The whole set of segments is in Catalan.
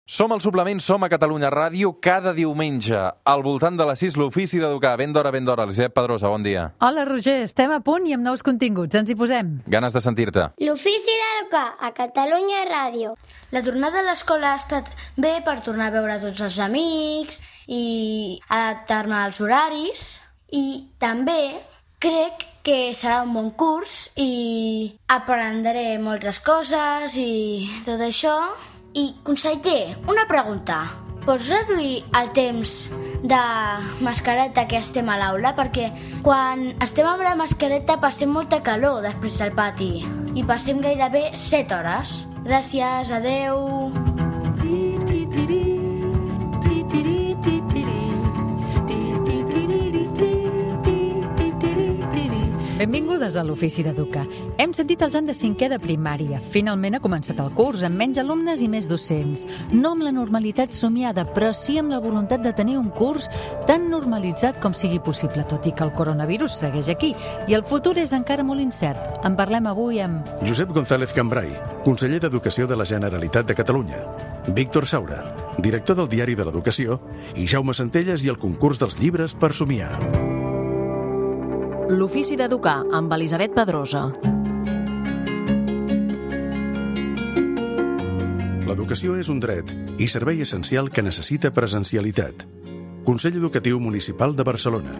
Som al Suplement, som a Catalunya Ràdio, cada diumenge, al voltant de les 6, l'Ofici d'Educar. Ben d'hora, Elisabet Pedrosa, bon dia. Hola, Roger, estem a punt i amb nous continguts. Ens hi posem. Ganes de sentir-te. L'Ofici d'Educar, a Catalunya Ràdio. La tornada a l'escola ha estat bé per tornar a veure tots els amics i adaptar-me als horaris. I també crec que serà un bon curs i aprendré moltes coses i tot això. I, conseller, una pregunta. Pots reduir el temps de mascareta que estem a l'aula? Perquè quan estem amb la mascareta passem molta calor després del pati i passem gairebé 7 hores. Gràcies, adeu. Benvingudes a l'Ofici d'Educar. Hem sentit els anys de 5è de primària. Finalment ha començat el curs, amb menys alumnes i més docents. No amb la normalitat somiada, però sí amb la voluntat de tenir un curs tan normalitzat com sigui possible, tot i que el coronavirus segueix aquí. I el futur és encara molt incert. En parlem avui amb Josep González Cambrai, conseller d'Educació de la Generalitat de Catalunya, Víctor Saura, director del Diari de l'Educació, i Jaume Centelles i el concurs dels llibres per somiar. L'Ofici d'Educar, amb Elisabet Pedrosa. L'educació és un dret i servei essencial que necessita presencialitat. Consell Educatiu Municipal de Barcelona.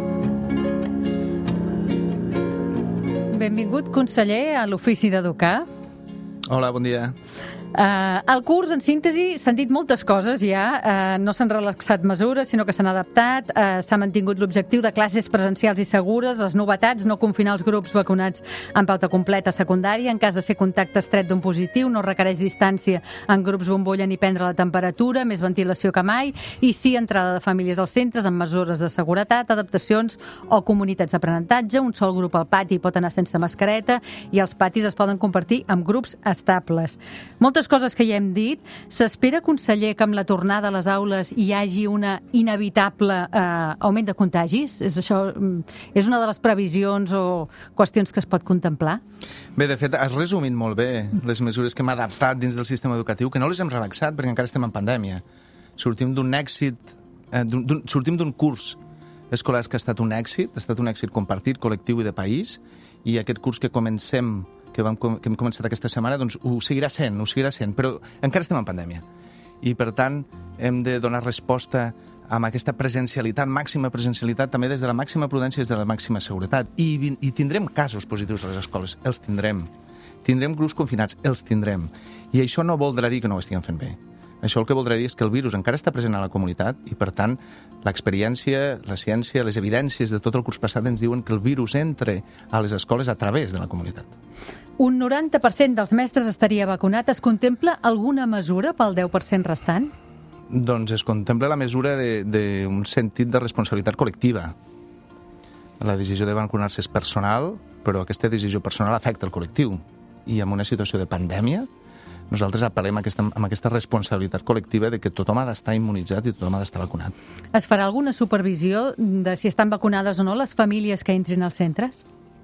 benvingut, conseller, a l'Ofici d'Educar. Hola, bon dia. El curs, en síntesi, s'han dit moltes coses ja. No s'han relaxat mesures, sinó que s'han adaptat. S'ha mantingut l'objectiu de classes presencials i segures. Les novetats, no confinar els grups vacunats en pauta completa a secundària. En cas de ser contacte estret d'un positiu, no requereix distància en grups bombolla ni prendre la temperatura, més ventilació que mai, i sí entrada de famílies als centres amb mesures de seguretat, adaptacions o comunitats d'aprenentatge. Un sol grup al pati pot anar sense mascareta i els patis es poden compartir amb grups estables. Moltes coses que ja hem dit. S'espera, conseller, que amb la tornada a les aules hi hagi una inevitable augment de contagis? És una de les previsions o qüestions que es pot contemplar? Bé, de fet, has resumit molt bé les mesures que hem adaptat dins del sistema educatiu, que no les hem relaxat perquè encara estem en pandèmia. Sortim d'un èxit, sortim d'un curs escolar que ha estat un èxit compartit, col·lectiu i de país, i aquest curs que hem començat aquesta setmana, doncs ho seguirà sent, però encara estem en pandèmia. I, per tant, hem de donar resposta amb aquesta presencialitat, màxima presencialitat, també des de la màxima prudència, des de la màxima seguretat. I tindrem casos positius a les escoles, els tindrem. Tindrem grups confinats, els tindrem. I això no voldrà dir que no ho estiguem fent bé. Això el que voldrà dir és que el virus encara està present a la comunitat i, per tant, l'experiència, la ciència, les evidències de tot el curs passat ens diuen que el virus entra a les escoles a través de la comunitat. Un 90% dels mestres estaria vacunat. Es contempla alguna mesura pel 10% restant? Doncs es contempla la mesura d'un sentit de responsabilitat col·lectiva. La decisió de vacunar-se és personal, però aquesta decisió personal afecta el col·lectiu. I en una situació de pandèmia, nosaltres apel·lem amb aquesta responsabilitat col·lectiva de que tothom ha d'estar immunitzat i tothom ha d'estar vacunat. Es farà alguna supervisió de si estan vacunades o no les famílies que entrin als centres?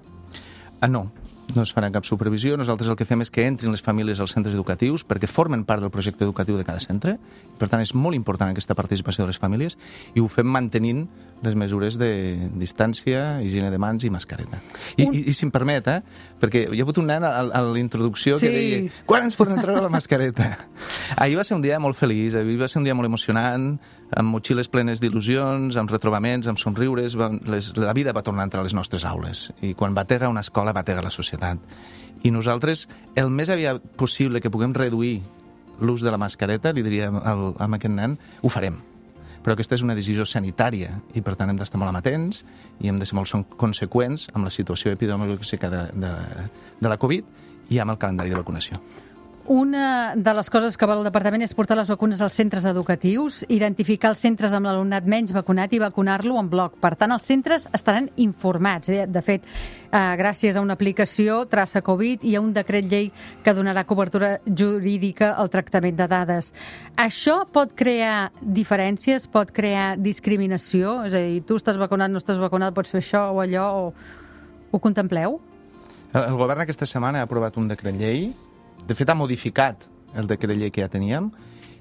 No es farà cap supervisió. Nosaltres el que fem és que entrin les famílies als centres educatius perquè formen part del projecte educatiu de cada centre. Per tant, és molt important aquesta participació de les famílies i ho fem mantenint les mesures de distància, higiene de mans i mascareta. I si em permet, perquè hi ha hagut un nen a l'introducció que deia quan ens podem treure la mascareta? Ahir va ser un dia molt feliç, ahir va ser un dia molt emocionant, amb motxilles plenes d'il·lusions, amb retrobaments, amb somriures. La vida va tornar a entrar a les nostres aules i quan batega una escola, batega la societat. I nosaltres, el més aviat possible que puguem reduir l'ús de la mascareta, li diríem a aquest nen, ho farem. Però aquesta és una decisió sanitària i, per tant, hem d'estar molt amatents i hem de ser molt conseqüents amb la situació epidemiològica de la Covid i amb el calendari de vacunació. Una de les coses que vol el Departament és portar les vacunes als centres educatius, identificar els centres amb l'alumnat menys vacunat i vacunar-lo en bloc. Per tant, els centres estaran informats. De fet, gràcies a una aplicació, Traça Covid, i a un decret llei que donarà cobertura jurídica al tractament de dades. Això pot crear diferències, pot crear discriminació? És a dir, tu estàs vacunat, no estàs vacunat, pots fer això o allò, o ho contempleu? El govern aquesta setmana ha aprovat un decret llei. De fet, ha modificat el decret llei que ja teníem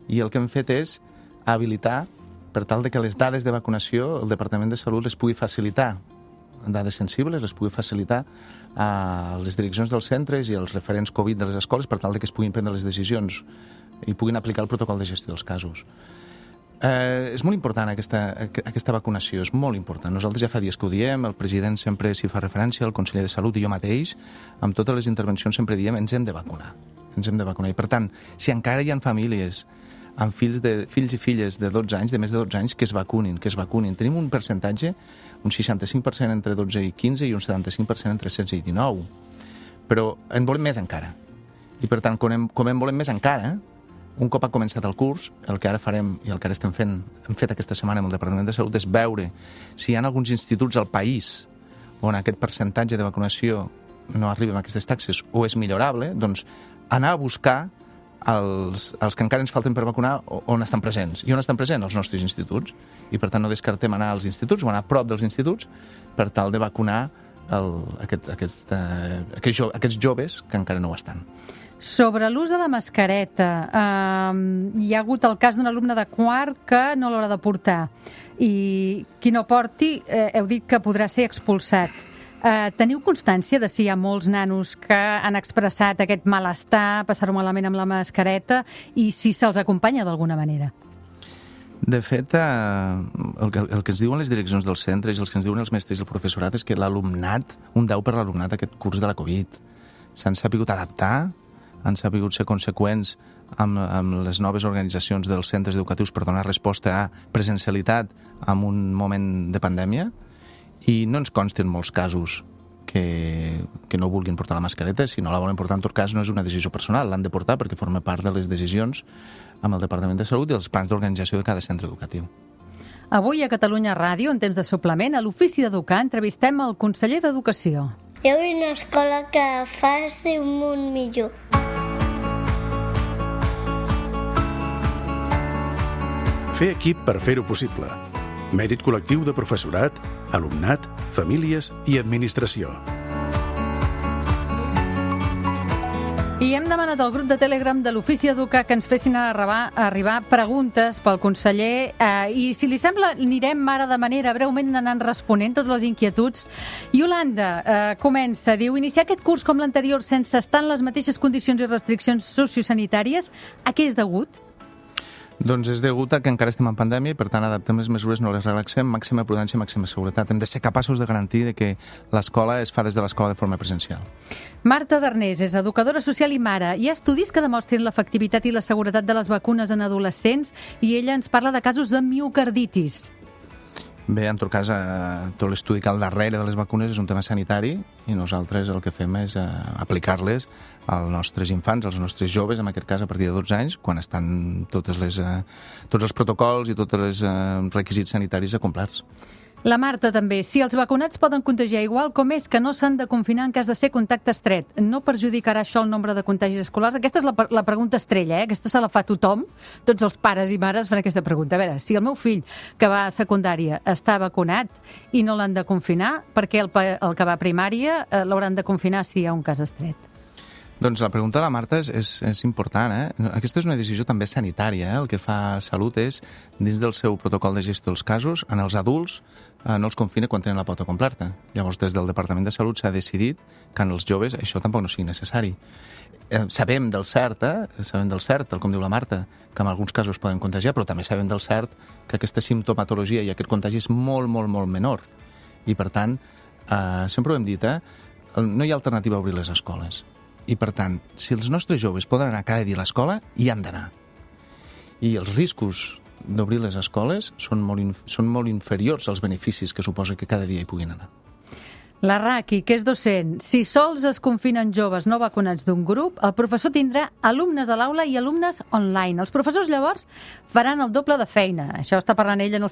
I el que hem fet és habilitar, per tal de que les dades de vacunació el Departament de Salut les pugui facilitar, dades sensibles, les pugui facilitar a les direccions dels centres i als referents Covid de les escoles per tal de que es puguin prendre les decisions i puguin aplicar el protocol de gestió dels casos. És molt important aquesta vacunació, és molt important. Nosaltres ja fa dies que ho diem, el president sempre s'hi fa referència, el conseller de Salut i jo mateix, amb totes les intervencions sempre diem ens hem de vacunar. Ens hem de vacunar. I per tant, si encara hi ha famílies amb fills i filles de 12 anys, de més de 12 anys, que es vacunin. Tenim un percentatge, un 65% entre 12 i 15 i un 75% entre 16 i 19. Però en volem més encara. I per tant, com en volem més encara, un cop ha començat el curs, el que ara farem i el que ara hem fet aquesta setmana amb el Departament de Salut és veure si hi ha alguns instituts al país on aquest percentatge de vacunació no arriba a aquestes taxes o és millorable, doncs anar a buscar els que encara ens falten per vacunar on estan presents. I on estan presents? Els nostres instituts. I per tant no descartem anar als instituts o anar a prop dels instituts per tal de vacunar aquests joves que encara no ho estan. Sobre l'ús de la mascareta, hi ha hagut el cas d'un alumne de quart que no l'haurà de portar i qui no porti, heu dit que podrà ser expulsat. Teniu constància de si hi ha molts nanos que han expressat aquest malestar, passar-ho malament amb la mascareta i si se'ls acompanya d'alguna manera? De fet, el que ens diuen les direccions dels centres i els que ens diuen els mestres i el professorat és que l'alumnat, un 10 per l'alumnat aquest curs de la Covid, s'han sapigut adaptar, han sapigut ser conseqüents amb les noves organitzacions dels centres educatius per donar resposta a presencialitat en un moment de pandèmia i no ens consten molts casos que no vulguin portar la mascareta. Si no la volen portar, en tot cas, no és una decisió personal, l'han de portar perquè forma part de les decisions amb el Departament de Salut i els plans d'organització de cada centre educatiu. Avui a Catalunya Ràdio, en temps de suplement, a l'Ofici d'Educar, entrevistem el conseller d'Educació. Jo vull una escola que faci un món millor. Fer equip per fer-ho possible. Mèrit col·lectiu de professorat, alumnat, famílies i administració. I hem demanat al grup de Telegram de l'Ofici d'Educar que ens fessin arribar preguntes pel conseller i, si li sembla, anirem ara de manera breument anant responent totes les inquietuds. Yolanda comença, diu, iniciar aquest curs com l'anterior sense estar en les mateixes condicions i restriccions sociosanitàries, a què és degut? Doncs és degut a que encara estem en pandèmia i per tant adaptem les mesures, no les relaxem, màxima prudència, màxima seguretat. Hem de ser capaços de garantir que l'escola es fa des de l'escola de forma presencial. Marta Darnés és educadora social i mare. Hi ha estudis que demostrin l'efectivitat i la seguretat de les vacunes en adolescents i ella ens parla de casos de miocarditis. Bé, en tot cas, tot l'estudi que al darrere de les vacunes és un tema sanitari i nosaltres el que fem és aplicar-les als nostres infants, als nostres joves, en aquest cas a partir de 12 anys, quan estan tots els protocols i tots els requisits sanitaris acomplerts. La Marta també. Si els vacunats poden contagiar igual, com és que no s'han de confinar en cas de ser contacte estret? No perjudicarà això el nombre de contagis escolars? Aquesta és la pregunta estrella, Aquesta se la fa tothom. Tots els pares i mares fan aquesta pregunta. A veure, si el meu fill, que va a secundària, està vacunat i no l'han de confinar, per què el que va a primària l'hauran de confinar si hi ha un cas estret? Doncs la pregunta de la Marta és important. Aquesta és una decisió també sanitària. El que fa Salut és, dins del seu protocol de gestió dels casos, en els adults no els confina quan tenen la pauta completa. Llavors, des del Departament de Salut s'ha decidit que en els joves això tampoc no sigui necessari. Sabem del cert, tal com diu la Marta, que en alguns casos poden contagiar, però també sabem del cert que aquesta simptomatologia i aquest contagi és molt, molt, molt menor. I, per tant, sempre ho hem dit, no hi ha alternativa a obrir les escoles. I, per tant, si els nostres joves poden anar cada dia a l'escola, hi han d'anar. I els riscos d'obrir les escoles són molt inferiors als beneficis que suposa que cada dia hi puguin anar. La Raqui, que és docent, si sols es confinen joves no vacunats d'un grup, el professor tindrà alumnes a l'aula i alumnes online. Els professors, llavors, faran el doble de feina. Això està parlant ell en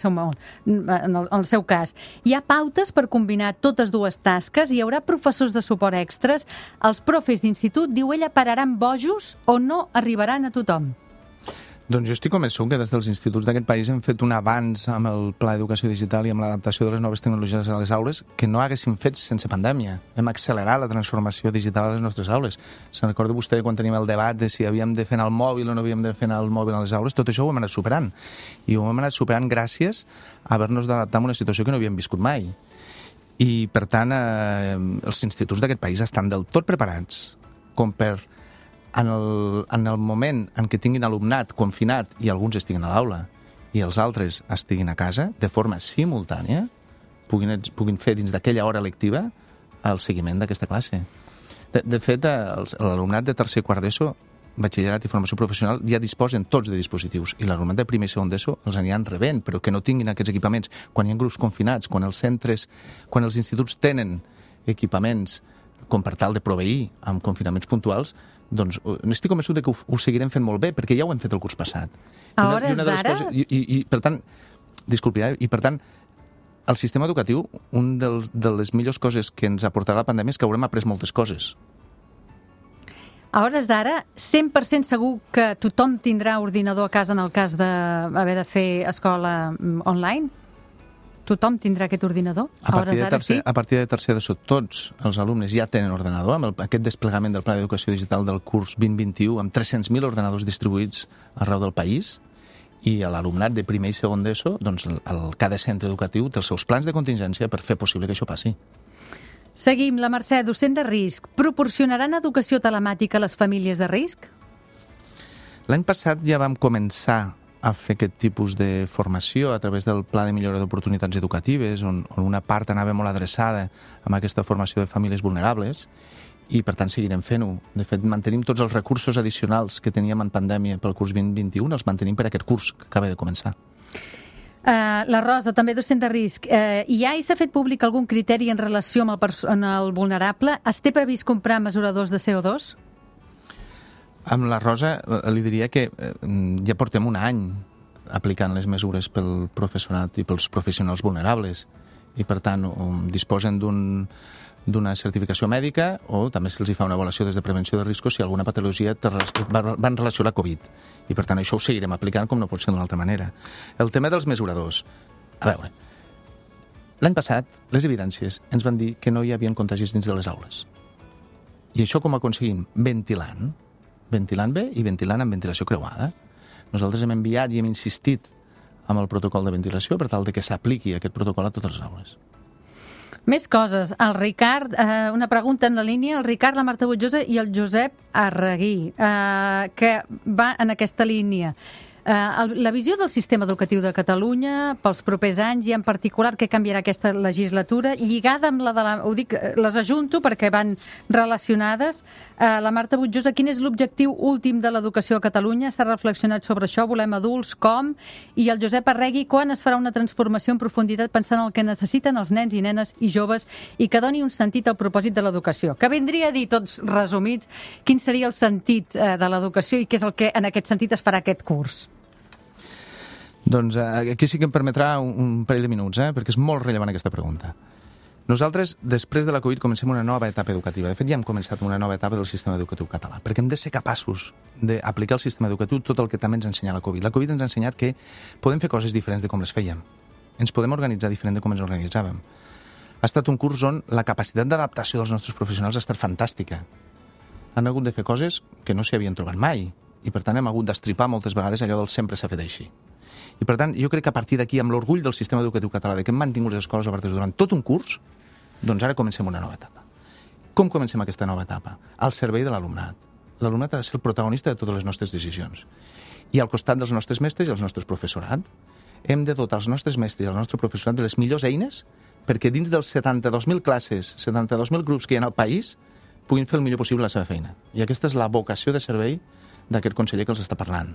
el seu cas. Hi ha pautes per combinar totes dues tasques? Hi haurà professors de suport extres? Els profes d'institut, diu ella, pararan bojos o no arribaran a tothom? Doncs jo estic convençut que des dels instituts d'aquest país hem fet un avanç amb el Pla d'Educació Digital i amb l'adaptació de les noves tecnologies a les aules que no haguéssim fet sense pandèmia. Hem accelerat la transformació digital a les nostres aules. Se'n recorda vostè quan tenim el debat de si havíem de fer anar el mòbil o no havíem de fer anar el mòbil a les aules? Tot això ho hem anat superant. I ho hem anat superant gràcies a haver-nos d'adaptar a una situació que no havíem viscut mai. I, per tant, els instituts d'aquest país estan del tot preparats com per en el moment en què tinguin alumnat confinat i alguns estiguin a l'aula i els altres estiguin a casa, de forma simultània, puguin fer dins d'aquella hora lectiva el seguiment d'aquesta classe. De fet, l'alumnat de tercer i quart d'ESO, batxillerat i formació professional, ja disposen tots de dispositius i l'alumnat de primer i segon d'ESO els aniran rebent, però que no tinguin aquests equipaments. Quan hi ha grups confinats, quan els instituts tenen equipaments com per tal de proveir amb confinaments puntuals, doncs n'estic convençut que ho seguirem fent molt bé, perquè ja ho hem fet el curs passat. A hores d'ara? I per tant, disculpi, i per tant, el sistema educatiu, de les millors coses que ens aportarà la pandèmia és que haurem après moltes coses. A hores d'ara, 100% segur que tothom tindrà ordinador a casa en el cas d'haver de fer escola online? Tothom tindrà aquest ordinador? A partir de tercer d'ESO, tots els alumnes ja tenen ordinador, amb aquest desplegament del Pla d'Educació Digital del curs 2021, amb 300.000 ordinadors distribuïts arreu del país, i a l'alumnat de primer i segon d'ESO, doncs cada centre educatiu té els seus plans de contingència per fer possible que això passi. Seguim. La Mercè, docent de risc. Proporcionaran educació telemàtica a les famílies de risc? L'any passat ja vam començar a fer aquest tipus de formació a través del Pla de Millora d'Oportunitats Educatives, on una part anava molt adreçada a aquesta formació de famílies vulnerables, i per tant seguirem fent-ho. De fet, mantenim tots els recursos addicionals que teníem en pandèmia pel curs 2021, els mantenim per aquest curs que acaba de començar. La Rosa, també docent de risc. S'ha fet públic algun criteri en relació amb el vulnerable? Es té previst comprar mesuradors de CO2? Amb la Rosa li diria que ja portem un any aplicant les mesures pel professorat i pels professionals vulnerables i per tant disposen d'una certificació mèdica o també se'ls fa una avaluació des de prevenció de riscos si alguna patologia va en relació a la Covid i per tant això ho seguirem aplicant com no pot ser d'una altra manera. El tema dels mesuradors, a veure, l'any passat les evidències ens van dir que no hi havia contagis dins de les aules i això com ho aconseguim? Ventilant bé i ventilant amb ventilació creuada. Nosaltres hem enviat i hem insistit amb el protocol de ventilació per tal que s'apliqui aquest protocol a totes les aules. Més coses. El Ricard, una pregunta en la línia, el Ricard, la Marta Butjosa i el Josep Arreguí, que va en aquesta línia. La visió del sistema educatiu de Catalunya pels propers anys i en particular què canviarà aquesta legislatura lligada amb la de les ajunto perquè van relacionades. La Marta Butjosa, quin és l'objectiu últim de l'educació a Catalunya? S'ha reflexionat sobre això? Volem adults? Com? I el Josep Arregui, quan es farà una transformació en profunditat pensant en el que necessiten els nens i nenes i joves i que doni un sentit al propòsit de l'educació? Que vindria a dir, tots resumits, quin seria el sentit de l'educació i què és el que en aquest sentit es farà aquest curs? Doncs aquí sí que em permetrà un parell de minuts, perquè és molt rellevant aquesta pregunta. Nosaltres, després de la Covid, comencem una nova etapa educativa. De fet, ja hem començat una nova etapa del sistema educatiu català, perquè hem de ser capaços d'aplicar al sistema educatiu tot el que també ens ensenya la Covid. La Covid ens ha ensenyat que podem fer coses diferents de com les fèiem. Ens podem organitzar diferent de com ens organitzàvem. Ha estat un curs on la capacitat d'adaptació dels nostres professionals ha estat fantàstica. Han hagut de fer coses que no s'hi havien trobat mai, i per tant hem hagut d'estripar moltes vegades allò del sempre s'ha fet així. I per tant, jo crec que a partir d'aquí, amb l'orgull del sistema educatiu català, de que hem mantingut les escoles obertes durant tot un curs, doncs ara comencem una nova etapa. Com comencem aquesta nova etapa? Al servei de l'alumnat. L'alumnat ha de ser el protagonista de totes les nostres decisions. I al costat dels nostres mestres i els nostres professorat, hem de dotar els nostres mestres i el nostre professorat de les millors eines perquè dins dels 72.000 classes, 72.000 grups que hi ha al país, puguin fer el millor possible la seva feina. I aquesta és la vocació de servei d'aquest conseller que els està parlant.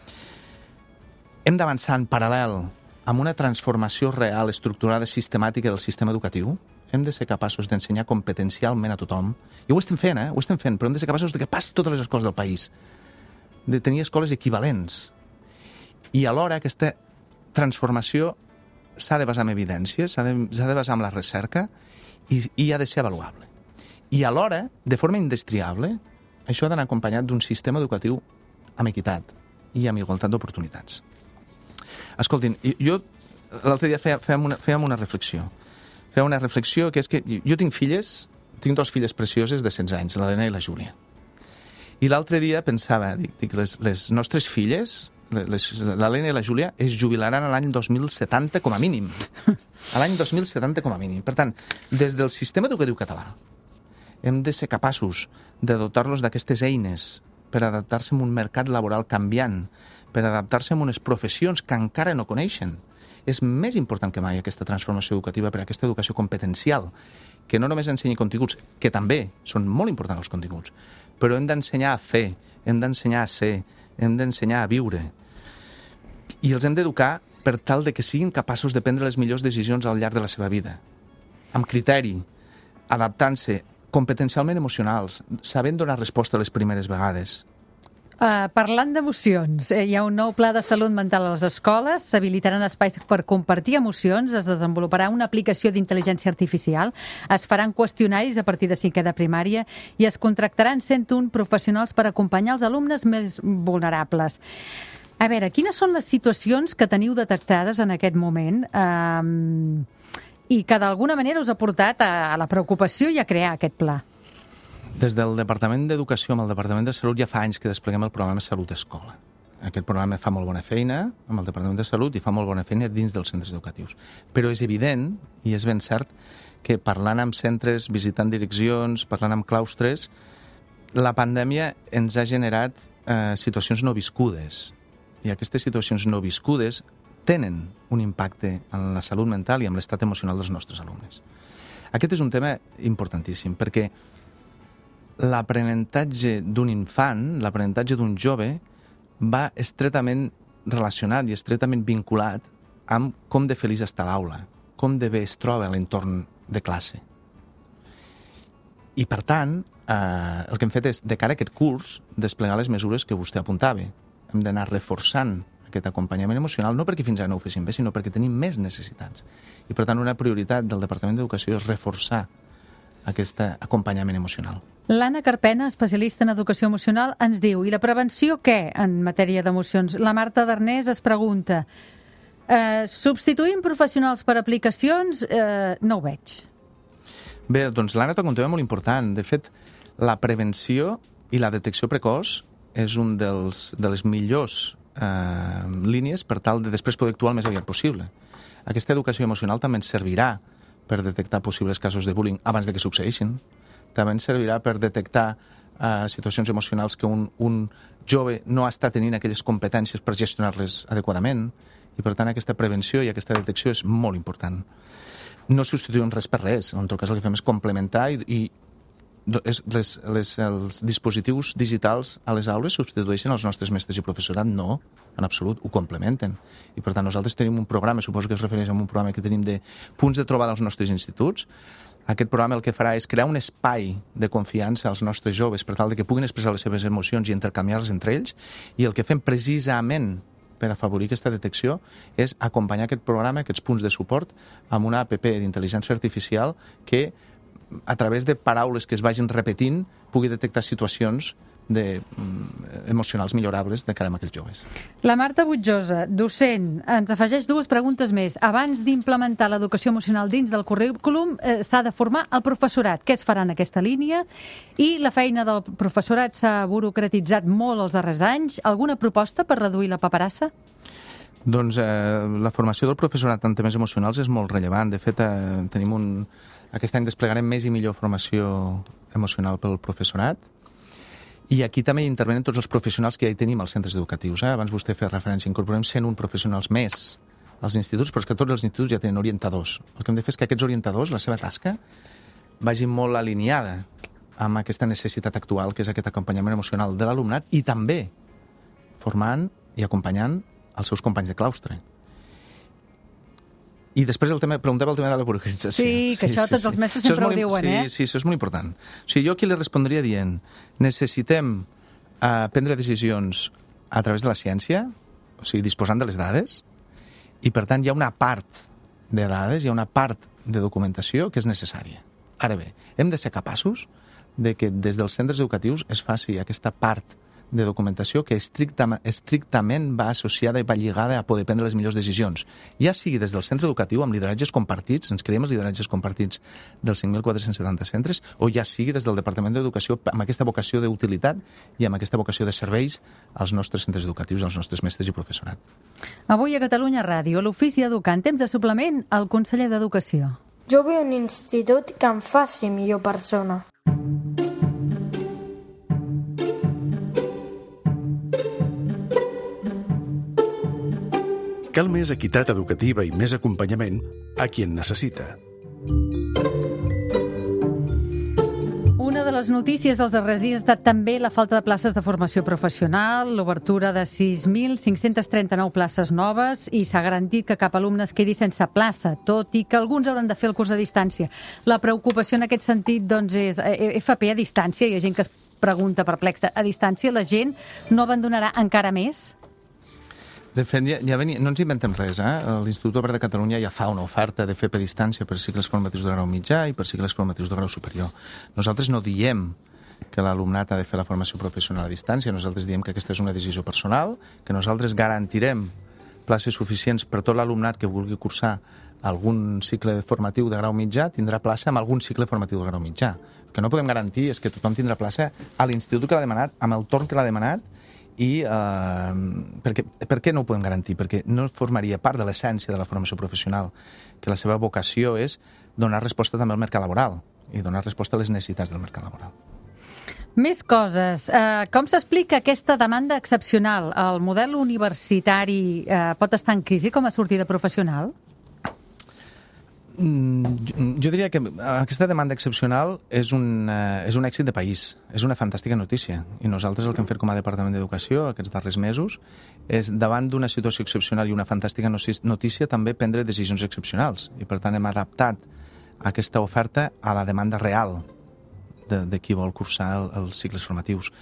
Hem d'avançar en paral·lel amb una transformació real, estructurada, sistemàtica del sistema educatiu. Hem de ser capaços d'ensenyar competencialment a tothom. I ho estem fent, però hem de ser capaços de que passi totes les escoles del país, de tenir escoles equivalents. I alhora aquesta transformació s'ha de basar en evidències, s'ha de basar en la recerca i ha de ser avaluable. I alhora, de forma indestriable, això ha d'anar acompanyat d'un sistema educatiu amb equitat, i amb igualtat d'oportunitats. Escoltin, jo l'altre dia fèiem una reflexió. Fèiem una reflexió que és que jo tinc dues filles precioses de 16 anys, l'Helena i la Júlia. I l'altre dia pensava, dic, les nostres filles, l'Helena i la Júlia, es jubilaran a l'any 2070 com a mínim. A l'any 2070 com a mínim. Per tant, des del sistema educatiu català hem de ser capaços de dotar-los d'aquestes eines per adaptar-se a un mercat laboral canviant, per adaptar-se a unes professions que encara no coneixen. És més important que mai aquesta transformació educativa per a aquesta educació competencial, que no només ensenyi continguts, que també són molt importants els continguts, però hem d'ensenyar a fer, hem d'ensenyar a ser, hem d'ensenyar a viure. I els hem d'educar per tal de que siguin capaços de prendre les millors decisions al llarg de la seva vida, amb criteri, adaptant-se, competencialment emocionals, sabent donar resposta les primeres vegades. Parlant d'emocions, hi ha un nou pla de salut mental a les escoles, s'habilitaran espais per compartir emocions, es desenvoluparà una aplicació d'intel·ligència artificial, es faran qüestionaris a partir de 5è de primària i es contractaran 101 professionals per acompanyar els alumnes més vulnerables. A veure, quines són les situacions que teniu detectades en aquest moment i que d'alguna manera us ha portat a la preocupació i a crear aquest pla? Des del Departament d'Educació amb el Departament de Salut ja fa anys que despleguem el programa Salut Escola. Aquest programa fa molt bona feina amb el Departament de Salut i fa molt bona feina dins dels centres educatius. Però és evident, i és ben cert, que parlant amb centres, visitant direccions, parlant amb claustres, la pandèmia ens ha generat situacions no viscudes. I aquestes situacions no viscudes tenen un impacte en la salut mental i en l'estat emocional dels nostres alumnes. Aquest és un tema importantíssim, perquè l'aprenentatge d'un infant, l'aprenentatge d'un jove, va estretament relacionat i estretament vinculat amb com de feliç està l'aula, com de bé es troba a l'entorn de classe. I, per tant, el que hem fet és, de cara a aquest curs, desplegar les mesures que vostè apuntava. Hem d'anar reforçant aquest acompanyament emocional, no perquè fins ara no ho féssim bé, sinó perquè tenim més necessitats. I, per tant, una prioritat del Departament d'Educació és reforçar aquest acompanyament emocional. L'Anna Carpena, especialista en educació emocional, ens diu, i la prevenció què en matèria d'emocions? La Marta Darnés es pregunta, substituïm professionals per aplicacions? No ho veig. Bé, doncs l'Anna toca un tema molt important. De fet, la prevenció i la detecció precoç és un de les millors línies per tal de després poder actuar el més aviat possible. Aquesta educació emocional també ens servirà per detectar possibles casos de bullying abans de que succeeixin. També ens servirà per detectar situacions emocionals que un jove no està tenint aquelles competències per gestionar-les adequadament. I, per tant, aquesta prevenció i aquesta detecció és molt important. No substituïm res per res. En tot cas, el que fem és complementar i els dispositius digitals a les aules substitueixen els nostres mestres i professorat? No, en absolut, ho complementen. I, per tant, nosaltres tenim un programa, suposo que es refereix a un programa que tenim de punts de trobada als nostres instituts. Aquest programa el que farà és crear un espai de confiança als nostres joves per tal de que puguin expressar les seves emocions i intercanviar-les entre ells, i el que fem precisament per afavorir aquesta detecció és acompanyar aquest programa, aquests punts de suport, amb una app d'intel·ligència artificial que, a través de paraules que es vagin repetint, pugui detectar situacions emocionals millorables de cara a aquests joves. La Marta Butjosa, docent, ens afegeix dues preguntes més. Abans d'implementar l'educació emocional dins del currículum, s'ha de formar el professorat. Què es farà en aquesta línia? I la feina del professorat s'ha burocratitzat molt els darrers anys. Alguna proposta per reduir la paperassa? Doncs la formació del professorat en temes emocionals és molt rellevant. De fet, aquest any desplegarem més i millor formació emocional pel professorat. I aquí també intervenen tots els professionals que ja hi tenim als centres educatius. Abans vostè feia referència, incorporem 101 professionals més als instituts, però és que tots els instituts ja tenen orientadors. El que hem de fer és que aquests orientadors, la seva tasca, vagi molt alineada amb aquesta necessitat actual, que és aquest acompanyament emocional de l'alumnat, i també formant i acompanyant els seus companys de claustre. I després preguntava el tema de la burocratització. Sí, que això tots els mestres sempre ho diuen, Sí, això és molt important. O sigui, jo aquí li respondria dient, necessitem prendre decisions a través de la ciència, o sigui, disposant de les dades, i per tant hi ha una part de dades, hi ha una part de documentació que és necessària. Ara bé, hem de ser capaços de que des dels centres educatius es faci aquesta part de documentació que estrictament va associada i va lligada a poder prendre les millors decisions. Ja sigui des del centre educatiu amb lideratges compartits, ens creiem els lideratges compartits dels 5.470 centres, o ja sigui des del Departament d'Educació amb aquesta vocació d'utilitat i amb aquesta vocació de serveis als nostres centres educatius, als nostres mestres i professorat. Avui a Catalunya Ràdio, l'Ofici Educant, temps de suplement al conseller d'Educació. Jo vull un institut que em faci millor persona. Cal més equitat educativa i més acompanyament a qui en necessita. Una de les notícies dels darrers dies ha estat també la falta de places de formació professional, l'obertura de 6.539 places noves i s'ha garantit que cap alumne es quedi sense plaça, tot i que alguns hauran de fer el curs a distància. La preocupació en aquest sentit doncs, és FP a distància, hi ha gent que es pregunta perplexa, a distància la gent no abandonarà encara més? De fet, no ens inventem res. L'Institut Obert de Catalunya ja fa una oferta de FP a distància per cicles formatius de grau mitjà i per cicles formatius de grau superior. Nosaltres no diem que l'alumnat ha de fer la formació professional a distància, nosaltres diem que aquesta és una decisió personal, que nosaltres garantirem places suficients per tot l'alumnat que vulgui cursar algun cicle formatiu de grau mitjà, tindrà plaça amb algun cicle formatiu de grau mitjà. El que no podem garantir és que tothom tindrà plaça a l'institut que l'ha demanat, amb el torn que l'ha demanat, i per què no ho podem garantir? Perquè no formaria part de l'essència de la formació professional, que la seva vocació és donar resposta també al mercat laboral i donar resposta a les necessitats del mercat laboral. Més coses. Com s'explica aquesta demanda excepcional? El model universitari pot estar en crisi com a sortida professional? Jo diria que aquesta demanda excepcional és un èxit de país, és una fantàstica notícia. I nosaltres el que hem fet com a Departament d'Educació aquests darrers mesos és, davant d'una situació excepcional i una fantàstica notícia, també prendre decisions excepcionals. I per tant hem adaptat aquesta oferta a la demanda real de qui vol cursar els cicles formatius.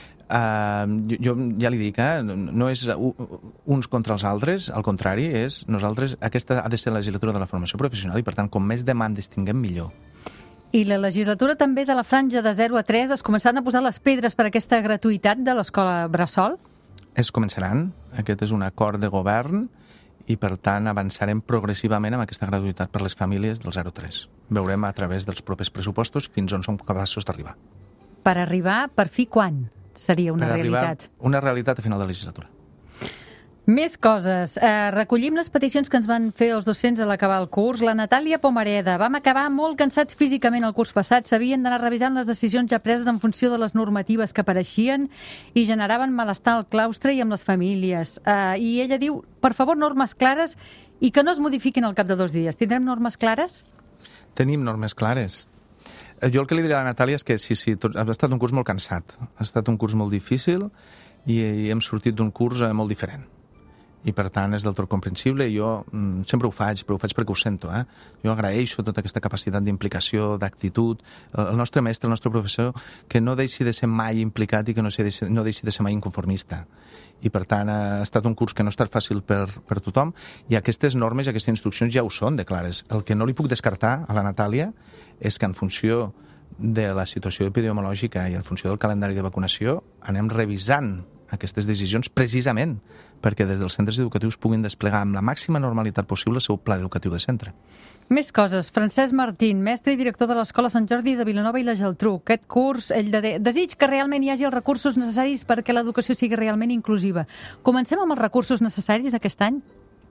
Jo ja li dic, no és uns contra els altres, al contrari, aquesta ha de ser la legislatura de la formació professional i, per tant, com més demandes tinguem, millor. I la legislatura també de la franja de 0 a 3 es començaran a posar les pedres per aquesta gratuïtat de l'escola Bressol? Es començaran. Aquest és un acord de govern i, per tant, avançarem progressivament amb aquesta gratuïtat per les famílies del 0 a 3. Veurem a través dels propers pressupostos fins on som capaços d'arribar. Per arribar, per fi, quan? Seria una realitat. Una realitat a final de legislatura. Més coses. Recollim les peticions que ens van fer els docents a l'acabar el curs. La Natàlia Pomareda. Vam acabar molt cansats físicament el curs passat. S'havien d'anar revisant les decisions ja preses en funció de les normatives que apareixien i generaven malestar al claustre i amb les famílies. I ella diu, per favor, normes clares i que no es modifiquin al cap de 2 dies. Tindrem normes clares? Tenim normes clares. Jo el que li diré a la Natàlia és que sí, ha estat un curs molt cansat, ha estat un curs molt difícil i hem sortit d'un curs molt diferent. I per tant és del tot comprensible i jo sempre ho faig, però ho faig perquè ho sento. Jo agraeixo tota aquesta capacitat d'implicació, d'actitud, el nostre mestre, el nostre professor, que no deixi de ser mai implicat i que no deixi de ser mai inconformista. I per tant ha estat un curs que no ha estat fàcil per tothom i aquestes normes i aquestes instruccions ja ho són de clares. El que no li puc descartar a la Natàlia és que en funció de la situació epidemiològica i en funció del calendari de vacunació anem revisant aquestes decisions precisament perquè des dels centres educatius puguin desplegar amb la màxima normalitat possible el seu pla educatiu de centre. Més coses. Francesc Martín, mestre i director de l'Escola Sant Jordi de Vilanova i la Geltrú. Aquest curs, ell desig que realment hi hagi els recursos necessaris perquè l'educació sigui realment inclusiva. Comencem amb els recursos necessaris aquest any?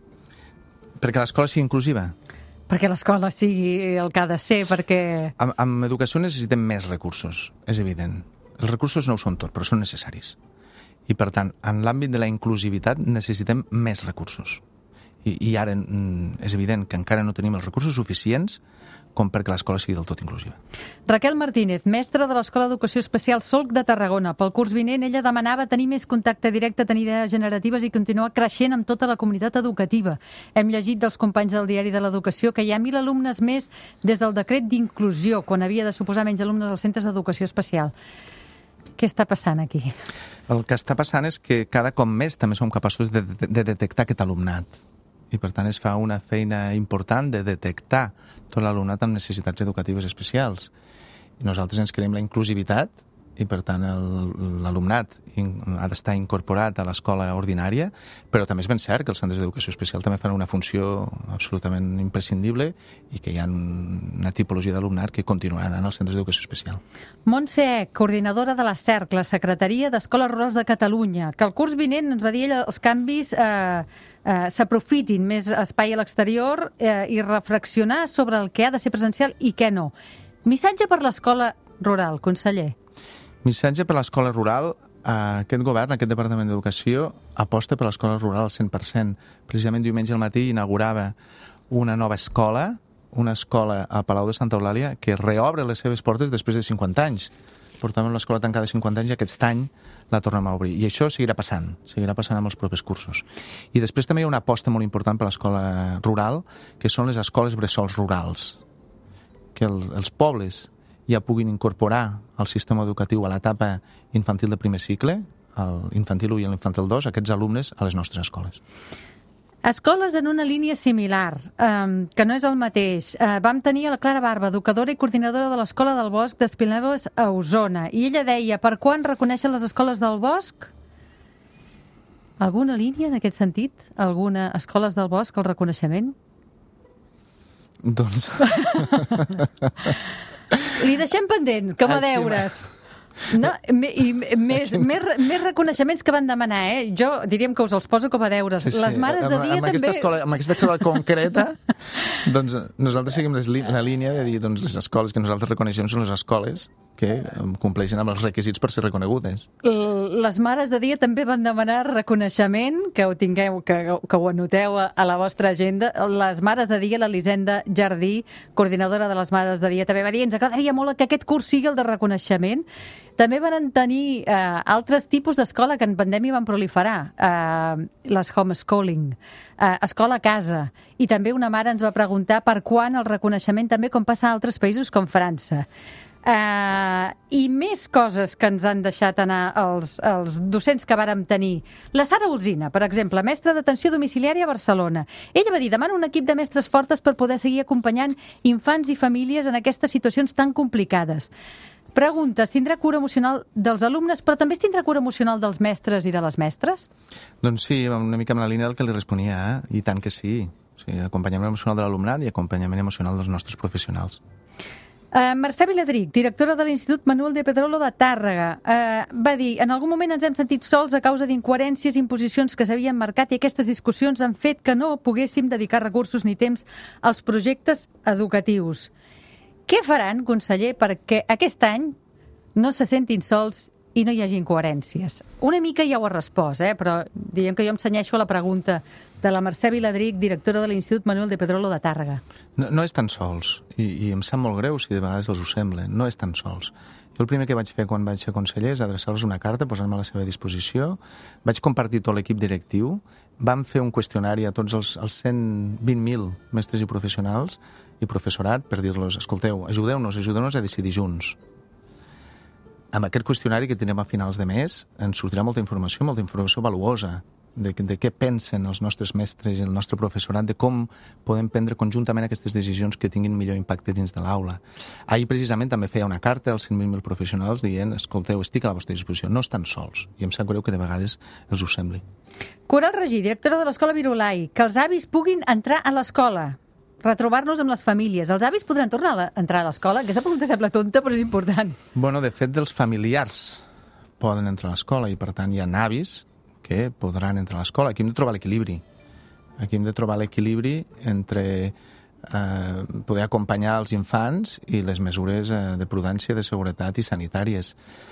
Perquè l'escola sigui inclusiva? Perquè l'escola sigui el que ha de ser, perquè... Amb educació necessitem més recursos, és evident. Els recursos no ho són tot, però són necessaris. I, per tant, en l'àmbit de la inclusivitat necessitem més recursos. I ara és evident que encara no tenim els recursos suficients com perquè l'escola sigui del tot inclusiva. Raquel Martínez, mestra de l'Escola d'Educació Especial Solc de Tarragona. Pel curs vinent ella demanava tenir més contacte directe, tenir idees generatives i continuar creixent amb tota la comunitat educativa. Hem llegit dels companys del Diari de l'Educació que hi ha 1.000 alumnes més des del decret d'inclusió, quan havia de suposar menys alumnes als centres d'educació especial. Què està passant aquí? El que està passant és que cada cop més també som capaços de detectar aquest alumnat. I, per tant, es fa una feina important de detectar tot l'alumnat amb necessitats educatives especials. I nosaltres ens creiem la inclusivitat i per tant l'alumnat ha d'estar incorporat a l'escola ordinària, però també és ben cert que els centres d'educació especial també fan una funció absolutament imprescindible i que hi ha una tipologia d'alumnat que continuarà anant als centres d'educació especial. Montse, coordinadora de la CERC, la Secretaria d'Escoles Rurals de Catalunya, que el curs vinent, ens va dir ella, els canvis s'aprofitin més espai a l'exterior i reflexionar sobre el que ha de ser presencial i què no. Missatge per l'escola rural, conseller. Missatge per l'escola rural. Aquest govern, aquest Departament d'Educació, aposta per l'escola rural al 100%. Precisament diumenge al matí inaugurava una nova escola, una escola al Palau de Santa Eulàlia, que reobre les seves portes després de 50 anys. Portàvem l'escola tancada 50 anys i aquest any la tornem a obrir. I això seguirà passant amb els propers cursos. I després també hi ha una aposta molt important per l'escola rural, que són les escoles bressols rurals. Que els pobles ja puguin incorporar al sistema educatiu a l'etapa infantil de primer cicle, l'infantil 1 i l'infantil 2, aquests alumnes a les nostres escoles. Escoles en una línia similar, que no és el mateix. Vam tenir a la Clara Barba, educadora i coordinadora de l'Escola del Bosc d'Espinelves a Osona, i ella deia, per quan reconeixen les escoles del Bosc? Alguna línia en aquest sentit? Alguna escoles del Bosc, el reconeixement? Doncs... Li deixem pendent, com a deures. No, i més reconeixements que van demanar, Jo diríem que us els poso com a deures. Sí. Les mares de dia també... Amb aquesta escola concreta, doncs nosaltres seguim la línia de dir, doncs les escoles que nosaltres reconeixem són les escoles que compleixen amb els requisits per ser reconegudes. Les mares de dia també van demanar reconeixement, que ho tingueu, que ho anoteu a la vostra agenda. Les mares de dia, l'Elisenda Jardí, coordinadora de les mares de dia, també va dir, ens agradaria molt que aquest curs sigui el de reconeixement. També van tenir altres tipus d'escola que en pandèmia van proliferar, les homeschooling, escola a casa, i també una mare ens va preguntar per quan el reconeixement també com passa a altres països com França. I més coses que ens han deixat anar els docents que vàrem tenir. La Sara Olsina, per exemple, mestra d'atenció domiciliària a Barcelona. Ella va dir, demana un equip de mestres fortes per poder seguir acompanyant infants i famílies en aquestes situacions tan complicades. Preguntes, tindrà cura emocional dels alumnes, però també es tindrà cura emocional dels mestres i de les mestres? Doncs sí, una mica amb la línia del que li responia, i tant que sí. Acompanyament emocional de l'alumnat i acompanyament emocional dels nostres professionals. Mercè Viladric, directora de l'Institut Manuel de Pedrolo de Tàrrega, va dir, en algun moment ens hem sentit sols a causa d'incoherències i imposicions que s'havien marcat i aquestes discussions han fet que no poguéssim dedicar recursos ni temps als projectes educatius. Què faran, conseller, perquè aquest any no se sentin sols i no hi hagi incoherències? Una mica ja ho ha respost, però diguem que jo em cenyeixo a la pregunta de la Mercè Viladric, directora de l'Institut Manuel de Pedrolo de Tàrrega. No estan sols, i em sap molt greu si de vegades els ho sembla, no estan sols. Jo el primer que vaig fer quan vaig ser conseller és adreçar-los una carta, posar-me a la seva disposició, vaig compartir tot l'equip directiu, vam fer un qüestionari a tots els 120.000 mestres i professionals i professorat per dir-los, escolteu, ajudeu-nos a decidir junts. Amb aquest qüestionari que tindrem a finals de mes ens sortirà molta informació valuosa de què pensen els nostres mestres i el nostre professorat, de com podem prendre conjuntament aquestes decisions que tinguin millor impacte dins de l'aula. Ahir precisament també feia una carta als 120.000 professionals dient, escolteu, estic a la vostra disposició, no estan sols, i em sap greu que de vegades els ho sembli. Coral Regí, directora de l'Escola Virolai, que els avis puguin entrar a l'escola, retrobar-nos amb les famílies. Els avis podran tornar a entrar a l'escola? Aquesta pregunta sembla tonta, però és important. Bueno, de fet, els familiars poden entrar a l'escola i, per tant, hi ha avis que podran entrar a l'escola. Aquí hem de trobar l'equilibri. Aquí hem de trobar l'equilibri entre poder acompanyar els infants i les mesures de prudència, de seguretat i sanitàries.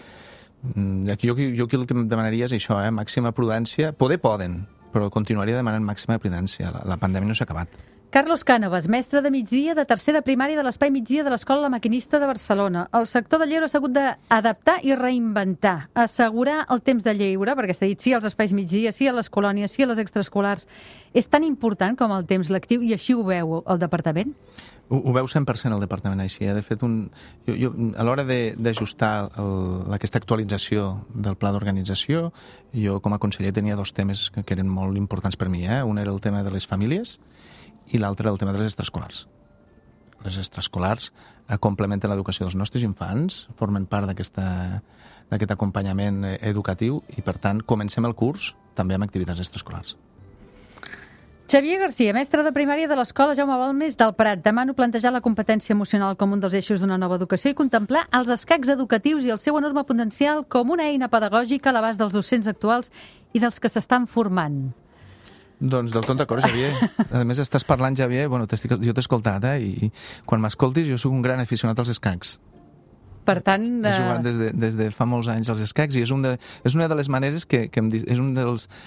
Aquí jo el que em demanaria és això, màxima prudència. Poden, però continuaria demanant màxima prudència. La pandèmia no s'ha acabat. Carlos Cànovas, mestre de migdia de tercer de primària de l'Espai Migdia de l'Escola La Maquinista de Barcelona. El sector de lleure s'ha hagut d'adaptar i reinventar, assegurar el temps de lleure, perquè s'ha dit sí als espais migdia, sí a les colònies, sí a les extraescolars. És tan important com el temps lectiu i així ho veu el departament? Ho veu 100% el departament així. De fet, a l'hora d'ajustar aquesta actualització del pla d'organització, jo com a conseller tenia dos temes que eren molt importants per mi. Un era el tema de les famílies i l'altre el tema de les extraescolars. les extraescolars complementen l'educació dels nostres infants, formen part d'aquest acompanyament educatiu i, per tant, comencem el curs també amb activitats extraescolars. Xavier Garcia, mestre de primària de l'Escola Jaume Balmes del Prat. Demano plantejar la competència emocional com un dels eixos d'una nova educació i contemplar els escacs educatius i el seu enorme potencial com una eina pedagògica a l'abast dels docents actuals i dels que s'estan formant. Doncs del tot d'acord, Xavier. A més, estàs parlant, Xavier, jo t'he escoltat, i quan m'escoltis jo soc un gran aficionat als escacs. Per tant... He jugat des de fa molts anys als escacs i és una de les maneres que és un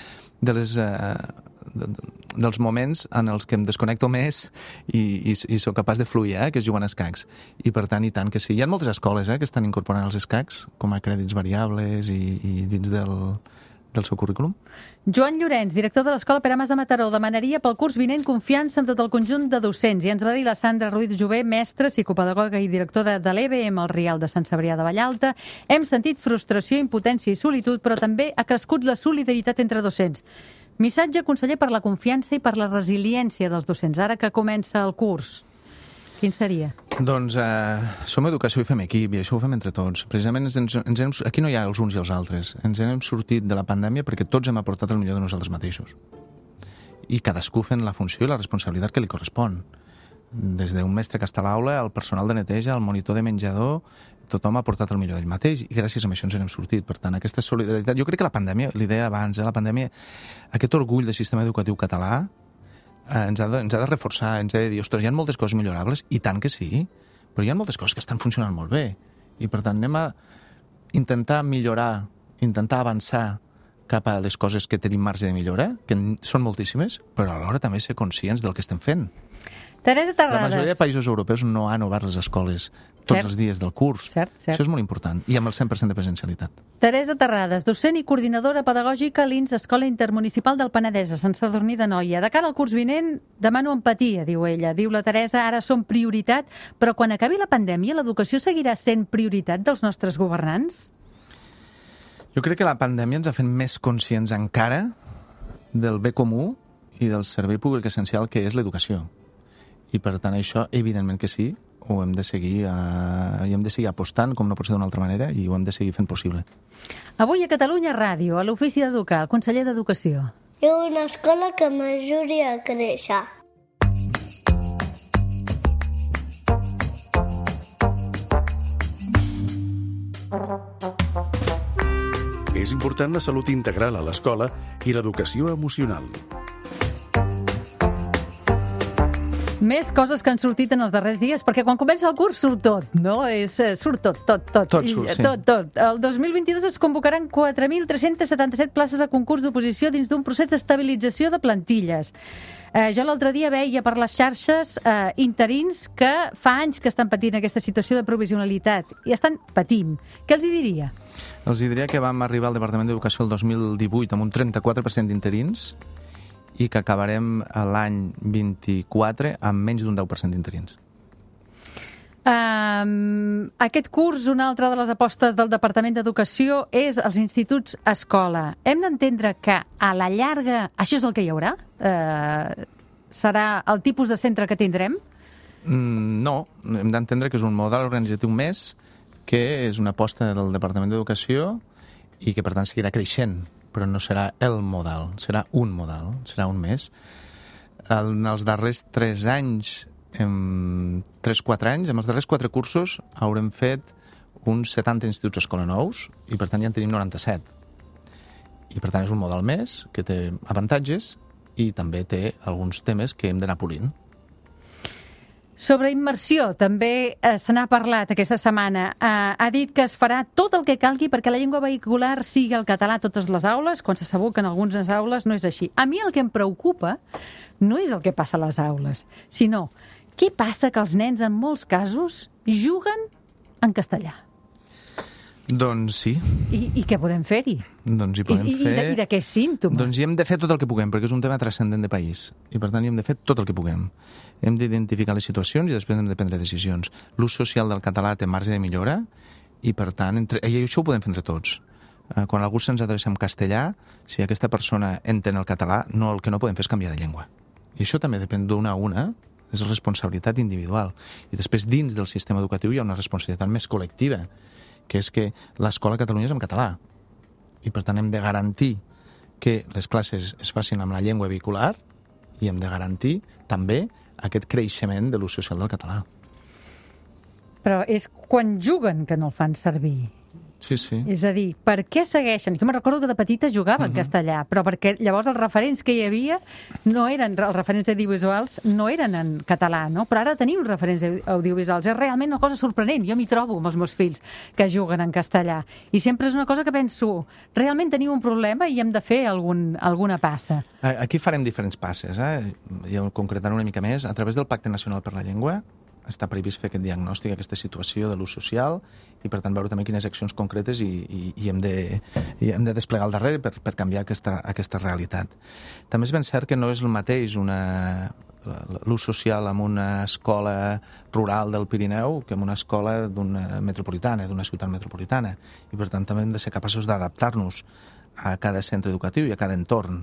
dels moments en els que em desconnecto més i sóc capaç de fluir, que és jugant a escacs. I per tant, i tant que sí. Hi ha moltes escoles que estan incorporant els escacs com a crèdits variables i dins del seu currículum. Joan Llorenç, director de l'Escola Pere Mas de Mataró, demanaria pel curs vinent confiança en tot el conjunt de docents. I ens va dir la Sandra Ruiz Jové, mestra, psicopedagoga i directora de l'EBM al Rial de Sant Cebrià de Vallalta. Hem sentit frustració, impotència i solitud, però també ha crescut la solidaritat entre docents. Missatge, conseller, per la confiança i per la resiliència dels docents, ara que comença el curs. Quin seria? Doncs som educació i fem equip, i això ho fem entre tots. Precisament aquí no hi ha els uns i els altres. Ens hem sortit de la pandèmia perquè tots hem aportat el millor de nosaltres mateixos. I cadascú fent la funció i la responsabilitat que li correspon. Des d'un mestre que està a l'aula, al personal de neteja, al monitor de menjador, tothom ha aportat el millor d'ell mateix i gràcies a això ens n'hem sortit. Per tant, aquesta solidaritat... Jo crec que la pandèmia, li deia abans, la pandèmia, aquest orgull del sistema educatiu català ens ha de reforçar, ens ha de dir, ostres, hi ha moltes coses millorables, i tant que sí, però hi ha moltes coses que estan funcionant molt bé. I per tant anem a intentar millorar, intentar avançar cap a les coses que tenim marge de millora, que són moltíssimes, però alhora també ser conscients del que estem fent. Teresa Terrades. La majoria de països europeus no han obert les escoles tots els dies del curs. Cert. Això és molt important, i amb el 100% de presencialitat. Teresa Terrades, docent i coordinadora pedagògica a l'INS Escola Intermunicipal del Penedès, a Sant Sadurní d'Anoia. De cara al curs vinent, demano empatia, diu ella. Diu la Teresa, ara som prioritat, però quan acabi la pandèmia, l'educació seguirà sent prioritat dels nostres governants? Jo crec que la pandèmia ens ha fet més conscients encara del bé comú i del servei públic essencial que és l'educació. I per tant això, evidentment que sí, ho hem de seguir apostant, com no pot ser d'una altra manera, i ho hem de seguir fent possible. Avui a Catalunya Ràdio, a l'Ofici d'Educar, el conseller d'Educació. I una escola que m'ajudi a créixer. És important la salut integral a l'escola i l'educació emocional. Més coses que han sortit en els darrers dies, perquè quan comença el curs surt tot, no? Surt tot. Tot surt, sí. Tot. El 2022 es convocaran 4.377 places a concurs d'oposició dins d'un procés d'estabilització de plantilles. Jo l'altre dia veia per les xarxes interins que fa anys que estan patint aquesta situació de provisionalitat i estan patint. Què els hi diria? Els diria que vam arribar al Departament d'Educació el 2018 amb un 34% d'interins i que acabarem l'any 24 amb menys d'un 10% d'interins. Aquest curs, una altra de les apostes del Departament d'Educació és els instituts escola. Hem d'entendre que a la llarga això és el que hi haurà? Serà el tipus de centre que tindrem? No, hem d'entendre que és un model organitzatiu més, que és una aposta del Departament d'Educació i que per tant seguirà creixent, però no serà el model, serà un model, serà un més. En els darrers 3 anys, 3-4 anys, en els darrers 4 cursos haurem fet uns 70 instituts escola nous i per tant ja en tenim 97. I per tant és un model més que té avantatges i també té alguns temes que hem d'anar polint. Sobre immersió, també se n'ha parlat aquesta setmana. Ha dit que es farà tot el que calgui perquè la llengua vehicular sigui el català a totes les aules, quan s'ha sabut que en algunes aules no és així. A mi el que em preocupa no és el que passa a les aules, sinó què passa que els nens, en molts casos, juguen en castellà. Doncs sí. I què podem fer-hi? Doncs hi podem fer... I de què és símptoma? Doncs hi hem de fer tot el que puguem, perquè és un tema transcendent de país. I per tant hi hem de fer tot el que puguem. Hem d'identificar les situacions i després hem de prendre decisions. L'ús social del català té marge de millora i per tant, i això ho podem fer entre tots. Quan algú se'ns adreça en castellà, si aquesta persona entén el català, el que no podem fer és canviar de llengua. I això també depèn d'una a una, és responsabilitat individual. I després, dins del sistema educatiu, hi ha una responsabilitat més col·lectiva, que és que l'escola a Catalunya és en català. I, per tant, hem de garantir que les classes es facin amb la llengua vehicular i hem de garantir també aquest creixement de l'ús social del català. Però és quan juguen que no el fan servir. Sí, sí. És a dir, per què segueixen? Jo me'n recordo que de petita jugava en castellà, però perquè llavors els referents que hi havia no eren, els referents audiovisuals no eren en català, no? Però ara tenim referents audiovisuals. És realment una cosa sorprenent. Jo m'hi trobo amb els meus fills que juguen en castellà. I sempre és una cosa que penso, realment tenim un problema i hem de fer alguna passa. Aquí farem diferents passes, i concretant una mica més. A través del Pacte Nacional per la Llengua està previst fer aquest diagnòstic, aquesta situació de l'ús social, i per tant veure també quines accions concretes i hem de desplegar al darrere per canviar aquesta realitat. També és ben cert que no és el mateix l'ús social en una escola rural del Pirineu que en una escola d'una ciutat metropolitana, i per tant també hem de ser capaços d'adaptar-nos a cada centre educatiu i a cada entorn.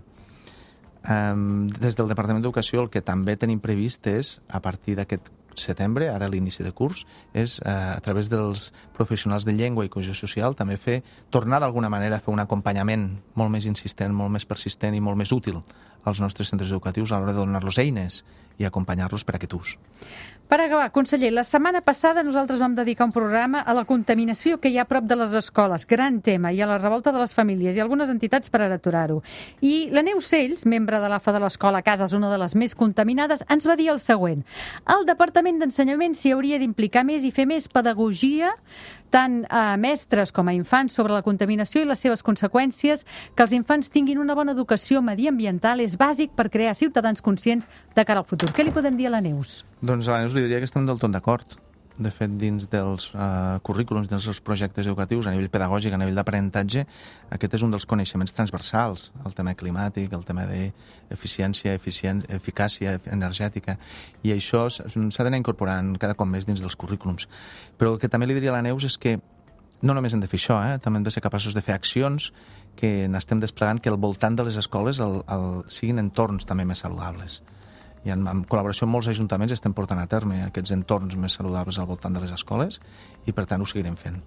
Des del Departament d'Educació el que també tenim previst és, a partir d'aquest setembre, ara a l'inici de curs, és a través dels professionals de llengua i cohesió social també tornar d'alguna manera a fer un acompanyament molt més insistent, molt més persistent i molt més útil als nostres centres educatius a l'hora de donar-los eines i acompanyar-los per a aquest ús. Per acabar, conseller, la setmana passada nosaltres vam dedicar un programa a la contaminació que hi ha a prop de les escoles, gran tema, i a la revolta de les famílies i algunes entitats per aturar-ho. I la Neus Cells, membre de l'AFA de l'escola Cases, una de les més contaminades, ens va dir el següent. El Departament d'Ensenyament s'hi hauria d'implicar més i fer més pedagogia, tant a mestres com a infants, sobre la contaminació i les seves conseqüències. Que els infants tinguin una bona educació mediambiental és bàsic per crear ciutadans conscients de cara al futur. Què li podem dir a la Neus? Doncs a la Neus li diria que estem del tot d'acord. De fet, dins dels currículums, dins dels projectes educatius, a nivell pedagògic, a nivell d'aprenentatge, aquest és un dels coneixements transversals, el tema climàtic, el tema d'eficiència, eficàcia energètica, i això s'ha d'anar incorporant cada cop més dins dels currículums. Però el que també li diria a la Neus és que no només hem de fer això, també hem de ser capaços de fer accions que n'estem desplegant que al voltant de les escoles siguin entorns també més saludables. I en col·laboració amb molts ajuntaments estem portant a terme aquests entorns més saludables al voltant de les escoles i, per tant, ho seguirem fent.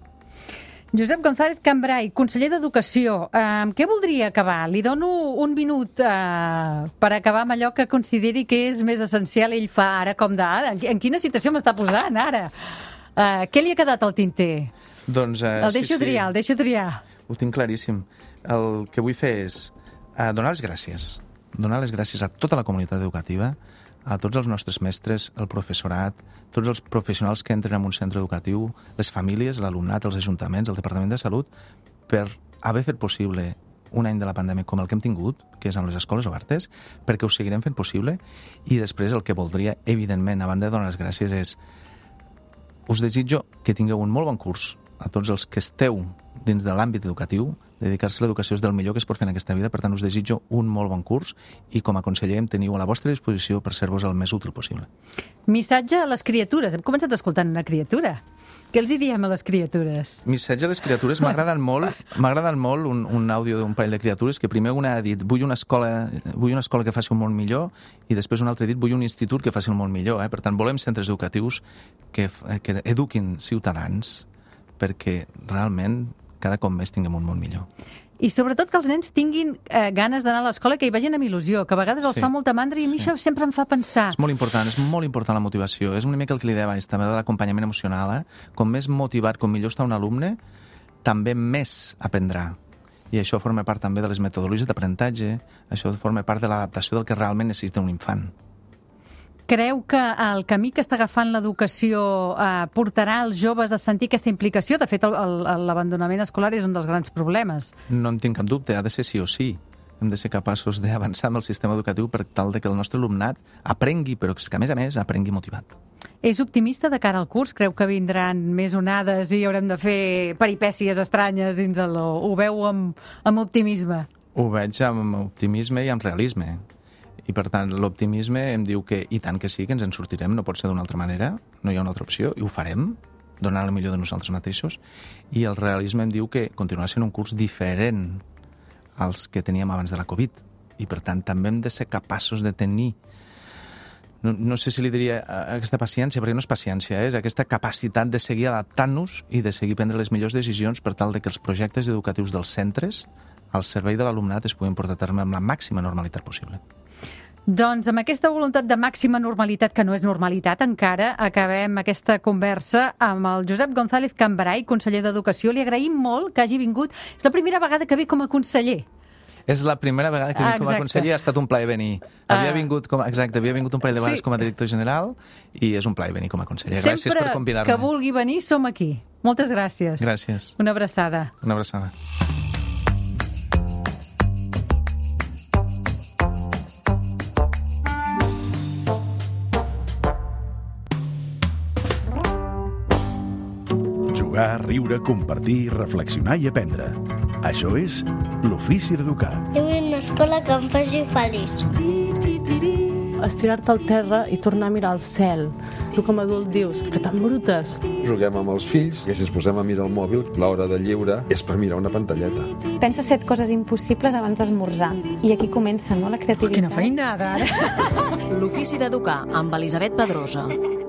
Josep González Cambray, conseller d'Educació, amb què voldria acabar? Li dono un minut per acabar amb allò que consideri que és més essencial. Ell fa ara com d'ara. En quina situació m'està posant ara? Què li ha quedat al tinter? Doncs, el deixo triar. Ho tinc claríssim. El que vull fer és donar les gràcies. Donar les gràcies a tota la comunitat educativa, a tots els nostres mestres, el professorat, tots els professionals que entren en un centre educatiu, les famílies, l'alumnat, els ajuntaments, el Departament de Salut, per haver fet possible un any de la pandèmia com el que hem tingut, que és amb les escoles obertes, perquè ho seguirem fent possible. I després el que voldria, evidentment, a banda de donar les gràcies, és us desitjo que tingueu un molt bon curs a tots els que esteu dins de l'àmbit educatiu. Dedicar-se a l'educació és del millor que es pot fer en aquesta vida, per tant us desitjo un molt bon curs i com a conseller em teniu a la vostra disposició per ser-vos el més útil possible. Missatge a les criatures. Hem començat escoltant una criatura. Què els hi diem a les criatures? Missatge a les criatures. M'ha agradat molt un àudio d'un parell de criatures que primer una ha dit vull una escola que faci un món millor i després un altre ha dit vull un institut que faci un món millor. Per tant, volem centres educatius que eduquin ciutadans perquè realment cada cop més tinguem un món millor. I sobretot que els nens tinguin ganes d'anar a l'escola, que hi vagin amb il·lusió, que a vegades els fa molta mandra i a mi això sempre em fa pensar. És molt important la motivació. És una mica el que li deia abans, també de l'acompanyament emocional. Com més motivat, com millor està un alumne, també més aprendrà. I això forma part també de les metodologies d'aprenentatge, això forma part de l'adaptació del que realment necessita un infant. Creu que el camí que està agafant l'educació portarà els joves a sentir aquesta implicació? De fet, l'abandonament escolar és un dels grans problemes. No en tinc cap dubte, ha de ser sí o sí. Hem de ser capaços d'avançar amb el sistema educatiu per tal que el nostre alumnat aprengui, però que a més aprengui motivat. És optimista de cara al curs? Creu que vindran més onades i haurem de fer peripècies estranyes dins ho veu amb optimisme? Ho veig amb optimisme i amb realisme. I, per tant, l'optimisme em diu que i tant que sí, que ens en sortirem, no pot ser d'una altra manera, no hi ha una altra opció, i ho farem, donant el millor de nosaltres mateixos. I el realisme em diu que continuarà sent un curs diferent als que teníem abans de la Covid. I, per tant, també hem de ser capaços de tenir no sé si li diria aquesta paciència, perquè no és paciència, és aquesta capacitat de seguir adaptant-nos i de seguir prendre les millors decisions per tal de que els projectes educatius dels centres al servei de l'alumnat es puguin portar a terme amb la màxima normalitat possible. Doncs amb aquesta voluntat de màxima normalitat, que no és normalitat encara, acabem aquesta conversa amb el Josep González Cambray, conseller d'Educació. Li agraïm molt que hagi vingut. És la primera vegada que ve com a conseller. És la primera vegada que vinc com a conseller, ha estat un plaer venir. Havia vingut un parell de vegades com a director general i és un plaer venir com a conseller. Gràcies per convidar-me. Sempre que vulgui venir, som aquí. Moltes gràcies. Gràcies. Una abraçada. Una abraçada. Jugar, riure, compartir, reflexionar i aprendre. Això és l'ofici d'educar. Jo vull una escola que em faci feliç. Estirar-te al terra i tornar a mirar al cel. Tu com a adult dius que t'embrutes. Juguem amb els fills i si ens posem a mirar el mòbil, l'hora de lliure és per mirar una pantalleta. Pensa 7 coses impossibles abans d'esmorzar. I aquí comença, no?, la creativitat. Quina feinada, ara! L'ofici d'educar amb Elisabet Pedrosa.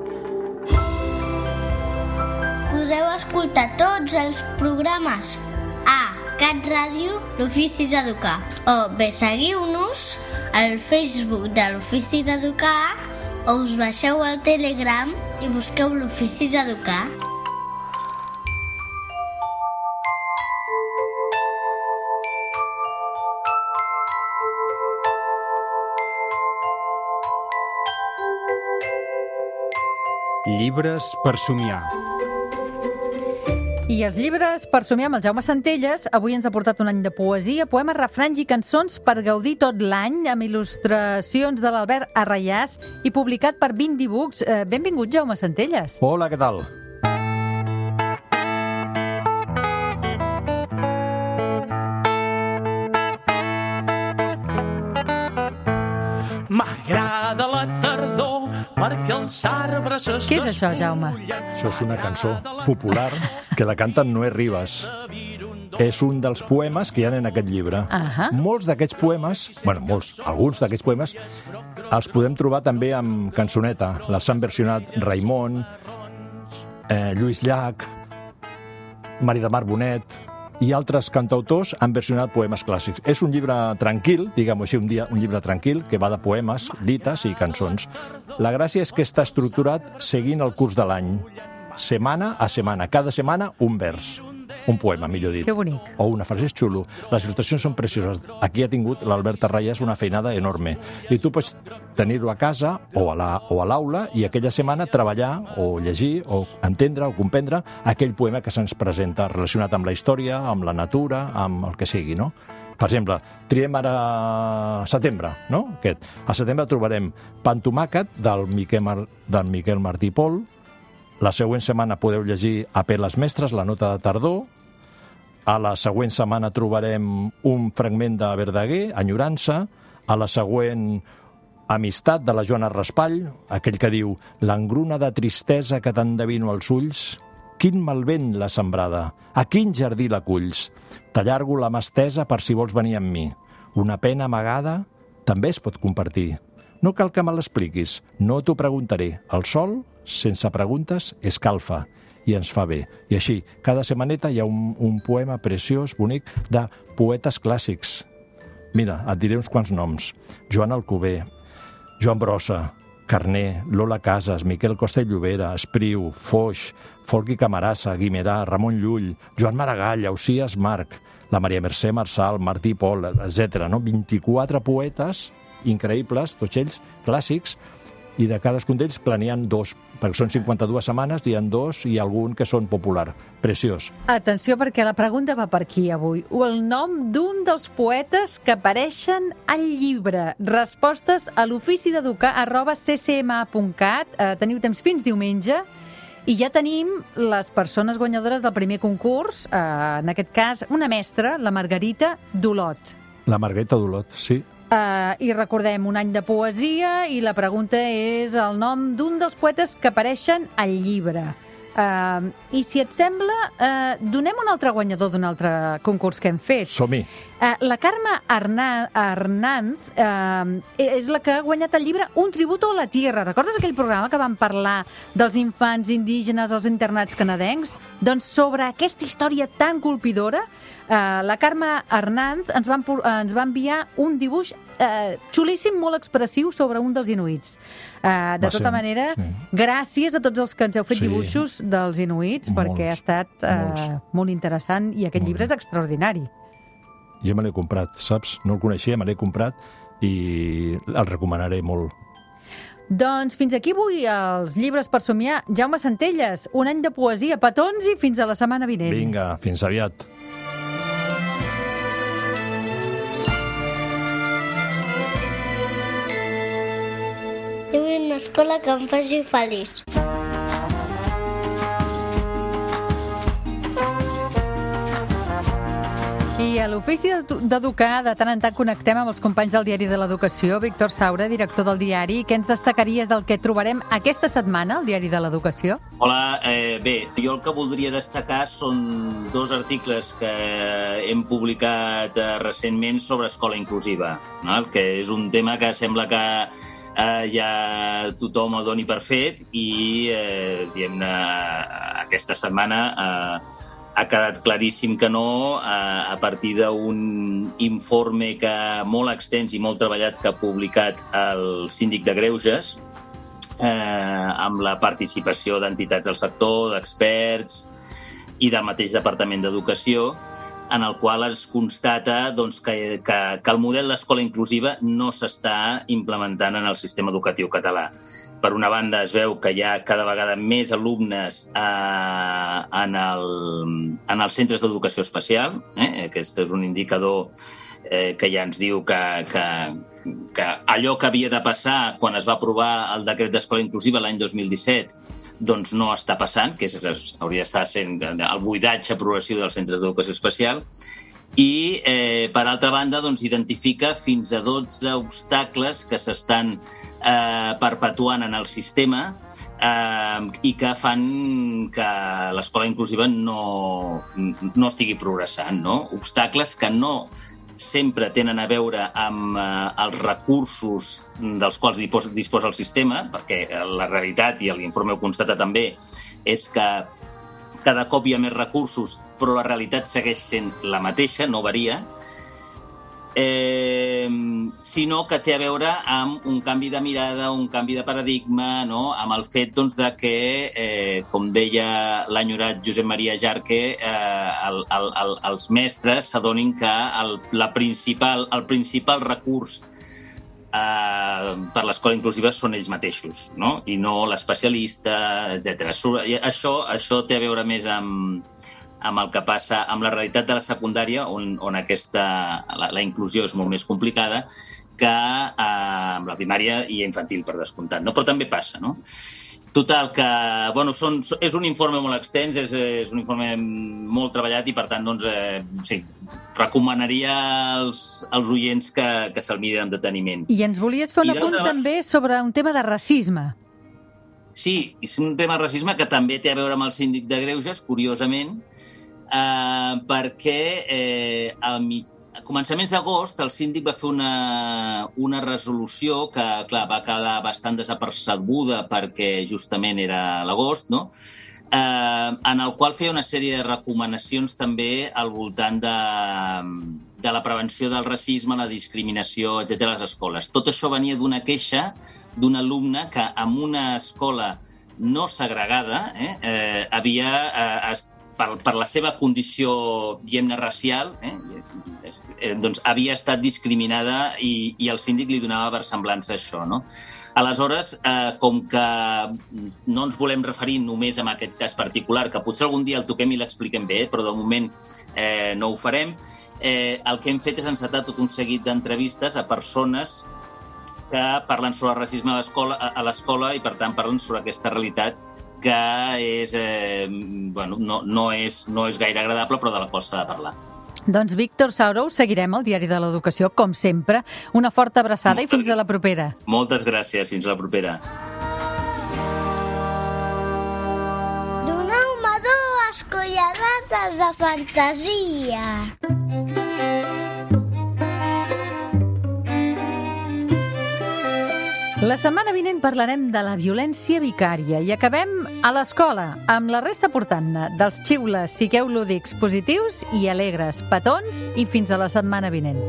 Podeu escoltar tots els programes a Cat Ràdio, l'Ofici d'Educar. O bé seguiu-nos al Facebook de l'Ofici d'Educar o us baixeu al Telegram i busqueu l'Ofici d'Educar. Llibres per somiar. I els llibres per somiar amb el Jaume Centelles. Avui ens ha portat un any de poesia, poemes, refranys i cançons per gaudir tot l'any, amb il·lustracions de l'Albert Arrayàs i publicat per 20 Books. Benvingut, Jaume Centelles. Hola, què tal? M'agrada la tardor perquè els arbres es Què és això, Jaume? Això és una cançó popular que la canten Noé Ribas. És un dels poemes que hi ha en aquest llibre. Molts d'aquests poemes, alguns d'aquests poemes, els podem trobar també amb cançoneta. Les han versionat Raimon, Lluís Llach, Maria de Mar Bonet i altres cantautors han versionat poemes clàssics. És un llibre tranquil, diguem-ho així, un llibre tranquil, que va de poemes, dites i cançons. La gràcia és que està estructurat seguint el curs de l'any, setmana a setmana. Cada setmana un vers, un poema, millor dit. Que bonic. O una frase, és xulo. Les il·lustracions són precioses. Aquí ha tingut l'Albert Arrayàs una feinada enorme. I tu pots tenir-ho a casa o a l'aula i aquella setmana treballar o llegir o entendre o comprendre aquell poema que se'ns presenta relacionat amb la història, amb la natura, amb el que sigui, no? Per exemple, triem ara setembre, no? Aquest. A setembre trobarem Pan tomàquet del Miquel Martí i Pol. La següent setmana podeu llegir Apeles mestres, la nota de tardor. A la següent setmana trobarem un fragment de Verdaguer, Enyorança. A la següent, Amistat, de la Joana Raspall, aquell que diu l'engruna de tristesa que t'endevino als ulls, quin malvent la sembrada, a quin jardí la culls, t'allargo la mà estesa per si vols venir amb mi. Una pena amagada també es pot compartir. No cal que me l'expliquis, no t'ho preguntaré. El sol, sense preguntes, escalfa i ens fa bé. I així, cada setmaneta hi ha un poema preciós, bonic, de poetes clàssics. Mira, et diré uns quants noms. Joan Alcover, Joan Brossa, Carner, Lola Casas, Miquel Costa i Llobera, Espriu, Foix, Folqui Camarasa, Guimerà, Ramon Llull, Joan Maragall, Ausias Marc, la Maria Mercè Marçal, Martí Pol, etc. No? 24 poetes increïbles, tots ells clàssics, i de cadascun d'ells planeen 2, perquè són 52 setmanes, hi ha 2 i algun que són popular. Preciós. Atenció, perquè la pregunta va per aquí avui. El nom d'un dels poetes que apareixen al llibre. Respostes a l'oficid'educar@ccma.cat. Teniu temps fins diumenge. I ja tenim les persones guanyadores del primer concurs, en aquest cas una mestra, la Margarita Dolot. La Margarita Dolot, sí. I recordem, un any de poesia i la pregunta és el nom d'un dels poetes que apareixen al llibre. I si et sembla, donem un altre guanyador d'un altre concurs que hem fet. Som-hi. La Carme Hernández és la que ha guanyat el llibre Un tributo a la tierra. Recordes aquell programa que vam parlar dels infants indígenes als internats canadencs? Doncs sobre aquesta història tan colpidora, la Carme Hernández ens va enviar un dibuix xulíssim, molt expressiu sobre un dels inuits. De tota manera, gràcies a tots els que ens heu fet dibuixos dels inuits, perquè ha estat molt interessant i aquest llibre és extraordinari. Jo me l'he comprat, saps? No el coneixia, me l'he comprat i el recomanaré molt. Doncs fins aquí avui els llibres per somiar. Jaume Centelles, un any de poesia, petons i fins a la setmana vinent. Vinga, fins aviat. Jo vull una escola que em faci feliç. I a l'Ofici d'Educar, de tant en tant connectem amb els companys del Diari de l'Educació. Víctor Saura, director del diari. Què ens destacaries del que trobarem aquesta setmana al Diari de l'Educació? Hola, bé, jo el que voldria destacar són 2 articles que hem publicat recentment sobre escola inclusiva, no? Que és un tema que sembla que ja tothom el doni per fet i diguem-ne, aquesta setmana ha quedat claríssim que no, a partir d'un informe molt extens i molt treballat que ha publicat el Síndic de Greuges, amb la participació d'entitats del sector, d'experts i del mateix Departament d'Educació, en el qual es constata que el model d'escola inclusiva no s'està implementant en el sistema educatiu català. Per una banda, es veu que hi ha cada vegada més alumnes en els centres d'educació especial. Aquest és un indicador que ja ens diu que allò que havia de passar quan es va aprovar el decret d'escola inclusiva l'any 2017 doncs no està passant, que hauria d'estar sent el buidatge progressiu dels centres d'educació especial. I, per altra banda, identifica fins a 12 obstacles que s'estan perpetuant en el sistema i que fan que l'escola inclusiva no estigui progressant, no? Obstacles que no sempre tenen a veure amb els recursos dels quals disposa el sistema, perquè la realitat, i l'informe ho constata també, és que cada cop hi ha més recursos, però la realitat segueix sent la mateixa, no varia, sinó que té a veure amb un canvi de mirada, un canvi de paradigma, no? Amb el fet que, com deia l'enyorat Josep Maria Jarque, els mestres s'adonin que el principal recurs per l'escola inclusiva són ells mateixos, no? I no l'especialista, etc. Això té a veure més amb el que passa amb la realitat de la secundària, on la inclusió és molt més complicada que amb la primària i infantil, per descomptat, no? Però també passa, no? Total, que és un informe molt extens, és un informe molt treballat i, per tant, sí, recomanaria als oients que se'l mirin amb deteniment. I ens volies fer un apunt també sobre un tema de racisme. Sí, és un tema de racisme que també té a veure amb el Síndic de Greuges, curiosament, perquè a començaments d'agost el síndic va fer una resolució que, clar, va quedar bastant desapercebuda perquè justament era l'agost, no? En el qual feia una sèrie de recomanacions també al voltant de la prevenció del racisme, la discriminació, etc. a les escoles. Tot això venia d'una queixa d'un alumne que en una escola no segregada havia per la seva condició, diguem-ne, racial, doncs havia estat discriminada i el síndic li donava versemblança a això, no? Aleshores, com que no ens volem referir només a aquest cas particular, que potser algun dia el toquem i l'expliquem bé, però de moment no ho farem, el que hem fet és encetar tot un seguit d'entrevistes a persones que parlen sobre el racisme a l'escola i, per tant, parlen sobre aquesta realitat que és, no és gaire agradable, però de la qual s'ha de parlar. Doncs Víctor Saura, us seguirem al Diari de l'Educació, com sempre. Una forta abraçada i fins a la propera. Moltes gràcies, fins a la propera. D'un Cullerades de fantasia. La setmana vinent parlarem de la violència vicària i acabem a l'escola, amb la resta portant-ne dels xiules, siqueu lúdics, positius i alegres, petons i fins a la setmana vinent.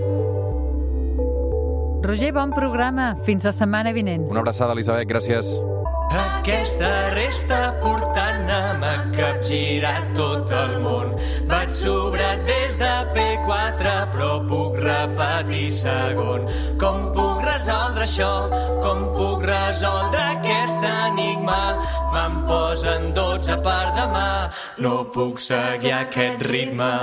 Roger, bon programa. Fins la setmana vinent. Una abraçada, Elisabet, gràcies. Aquesta resta portant-ne m'ha capgirat tot el món. Vaig sobrat des de P4, però puc repetir segon. Com puc resoldre això? Com puc resoldre aquest enigma? Me'n posen 12 per demà. No puc seguir aquest ritme.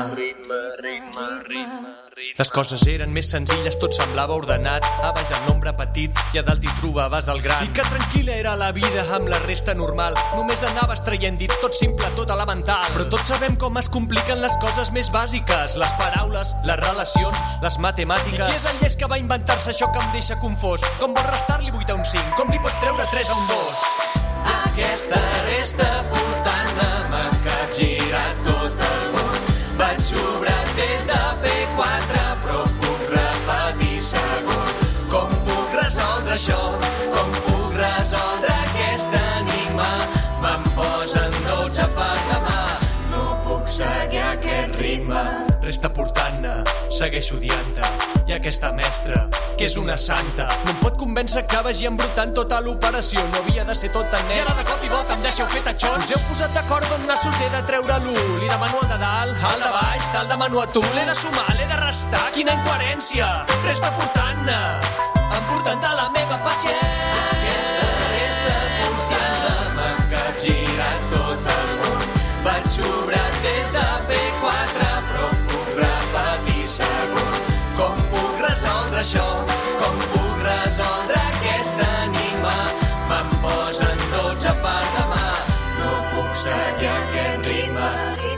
Les coses eren més senzilles, tot semblava ordenat. A baix el nombre petit i a dalt hi trobaves el gran. I que tranquil·la era la vida amb la resta normal. Només anaves traient dits, tot simple, tot elemental. Però tots sabem com es compliquen les coses més bàsiques. Les paraules, les relacions, les matemàtiques. I qui és el llest que va inventar-se això que em deixa confós? Com vols restar-li 8 a un 5? Com li pots treure 3 a un 2? Aquesta resta portant-ne m'ha capgirat tot el món. Vaig sobrar des de P4, però puc repetir segon. Com puc resoldre això? Com puc resoldre aquest enigma? Me'n posen 12 per demà. No puc seguir aquest ritme. Resta portant-ne, segueixo odiant-te. I aquesta mestra, que és una santa, no em pot convèncer que vagi embrutant tota l'operació. No havia de ser tot tan net. I ara de cop i volta em deixeu fer tatxons. Us heu posat d'acord on nassos he de treure l'1. Li demano el de dalt, el de baix, te'l demano a tu. L'he de sumar, l'he de restar, quina incoherència. Resta portant-ne, emportant de la meva paciència. Aquesta resta portant-ne m'ha capgirat tot el món. Vaig sobrar des de P4, però puc repetir segon. Com puc resoldre això? Com puc resoldre aquest enigma? Me'n posen 12 per demà. No puc seguir aquest ritme.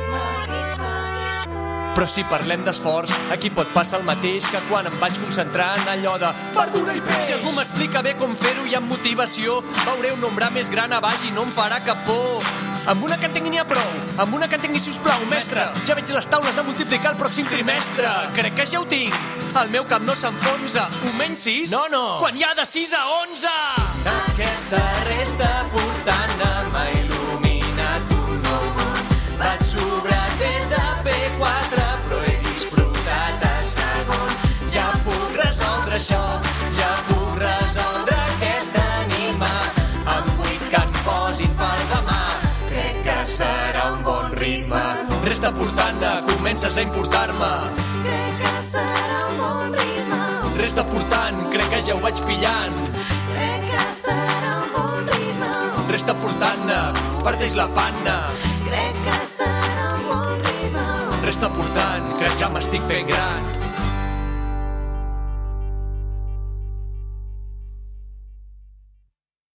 Però si parlem d'esforç, aquí pot passar el mateix que quan em vaig concentrar en allò de verdura i peix. Si algú m'explica bé com fer-ho i amb motivació, veuré un nombre més gran a baix i no em farà cap por. Amb una que en tingui n'hi ha prou, amb una que en tingui, sisplau, mestre. Ja veig les taules de multiplicar el pròxim trimestre. Crec que ja ho tinc, el meu cap no s'enfonsa. Un menys 6? No. Quan hi ha de 6 a 11. Aquesta resta portant-ne m'ha il·luminat un nou món. Vaig sobrar des de P4, però he disfrutat a segon. Ja puc resoldre això, ja puc resoldre aquest enigma. Amb 8 que em posin per demà, crec que serà un bon ritme. Resta portant-ne, comences a importar-me. Crec que serà un bon ritme. Resta portant, crec que ja ho vaig pillant. Crec que serà un bon ritme. Resta portant-ne, parteix la panna. Crec que serà un bon ritme. Resta portant, que ja m'estic fent gran.